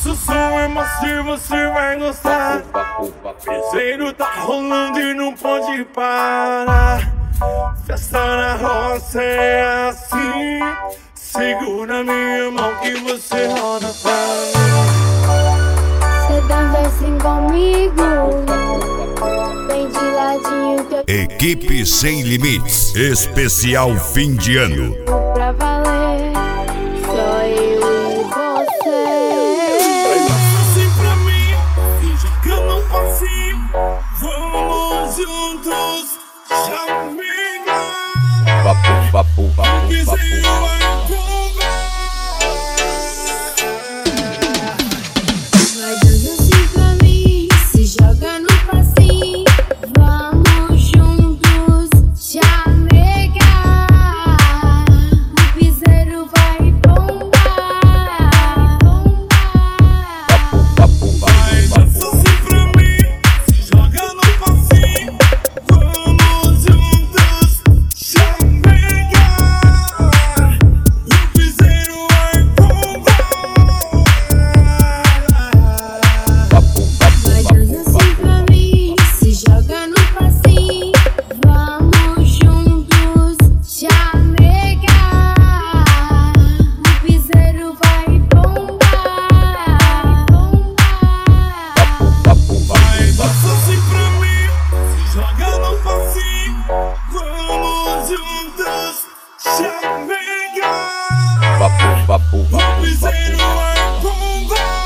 Nosso som é macio, você vai gostar. Piseiro tá rolando e não pode parar. Festa na roça é assim. Segura minha mão que você roda pra mim. Cê dança assim comigo, vem de ladinho que eu Equipe Sem Limites, especial fim de ano. pra valer, só eu e você. Dança assim pra mim, e jogando um passinho. Vamos juntos, chamiga. O piseiro vai empolgar. Vai dança assim pra mim, se joga no passinho. Vamos juntos, chamega. O piseiro vai bombar. Vai, dança assim pra mim, se joga no passinho. Vamos juntos, chamega. O piseiro vai bombar. Vai dança assim pra mim, se joga no passinho. Vamos juntos, chamega. O piseiro vai bombar. Vai, dança assim pra mim, se joga no passinho. Vamos juntos, chamega. O piseiro vai bombar.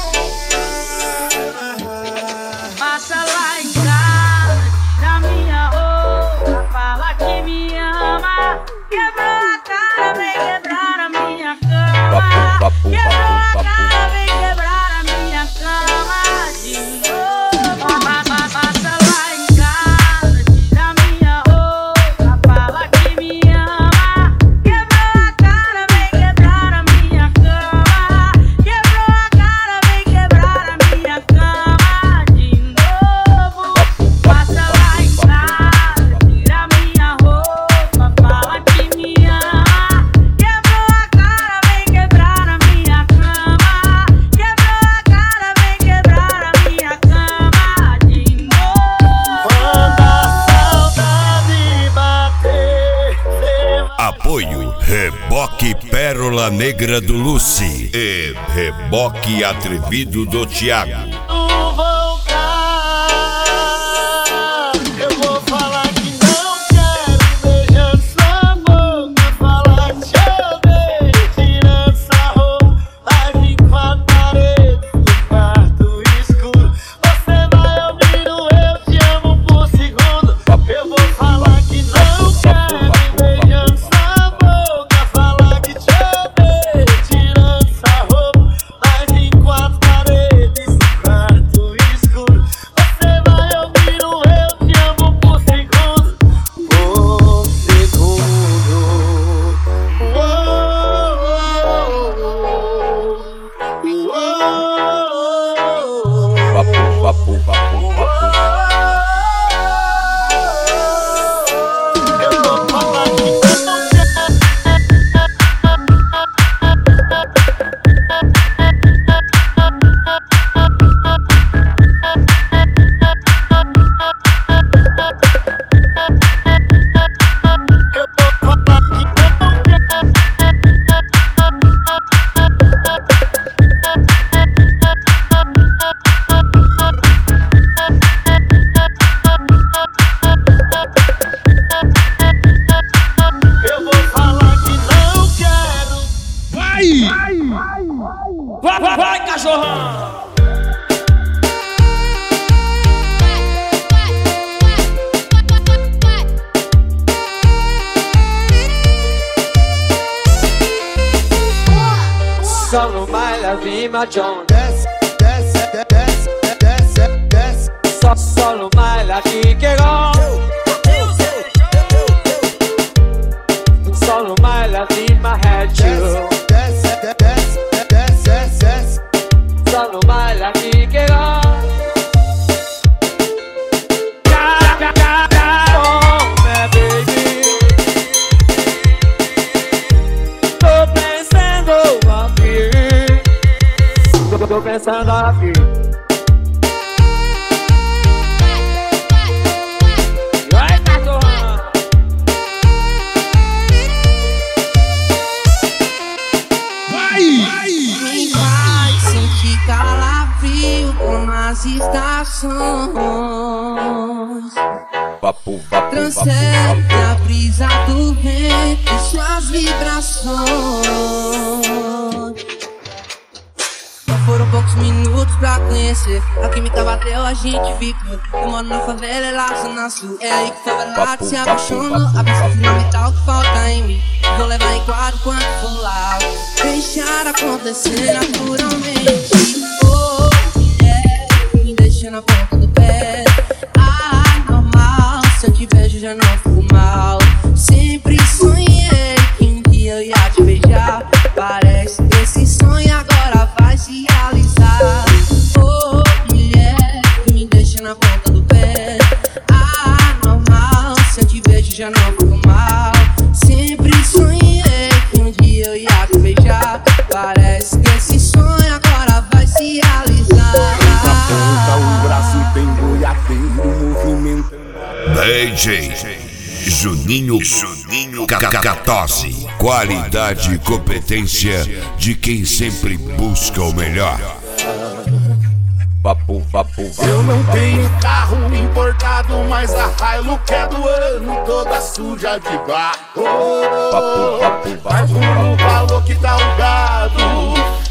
Passa lá em casa, da minha roupa, fala que me ama. Quebrou a cara, vem quebrar a minha cama. Quebrou a cara, vem quebrar a minha cama de novo. Passa lá em casa, da minha roupa, fala que me ama. Quebrou a cara, vem quebrar a minha cama. Quebrou a cara, vem quebrar a minha cama de novo. Passa lá em casa, tira minha roupa, fala que me ama. Quebrou a cara, vem quebrar a minha cama. Quebrou a cara, vem quebrar a minha cama de novo. Quando a saudade bater, Apoio Reboque Pérola Negra do Lucy e Reboque Atrevido do Thiago. voltar. Eu vou falar que não quero beijar sua boca, falar que te odeio, tirando essa roupa, live em quatro paredes, no quarto escuro. Você vai ouvir o eu te amo por segundo. Eu vou falar que não quero beijar sua boca, falar que te odeio, tirando essa roupa, live em quatro paredes, no quarto escuro. Você vai ouvir o eu te amo por segundo. Por segundo. Eu vou falar que não Eu vou falar que não quero. Vai, cachorrão! Só no baila Vima John. Desce, desce, desce, desce, desce. Só no baila Kikero. Só no baila Vima Head. Desce, desce, desce, desce. Só no baila Kikero. tô pensando aqui. Vai, cachorrão. Vai sentir calafrio como as estações. Transcende a brisa do vento e suas vibrações. Não foram poucos minutos pra conhecer. A química bateu, a gente ficou. Eu moro na favela, ela zona sul. É aí que o favelado se apaixonou. A peça fundamental que falta em mim. Vou levar em quadro quando for lá. Deixar acontecer naturalmente. Oh, yeah, me deixa na ponta do pé. Normal, se eu te vejo já não fico mal. Sempre sonhei que um dia eu ia te beijar. Parece que esse sonho agora vai se realizar. Oh, mulher, me deixa na ponta do pé. Normal, se eu te vejo já não fico mal. Sempre sonhei que um dia eu ia te beijar. Parece que esse sonho agora vai se realizar. Na ponta o braço tem boiadeiro movimentando. DJ Juninho Catose. Qualidade e competência de quem sempre busca o melhor. Eu não tenho carro importado, mas a Hilux é do ano, toda suja de barro. Mas o valor que tá o gado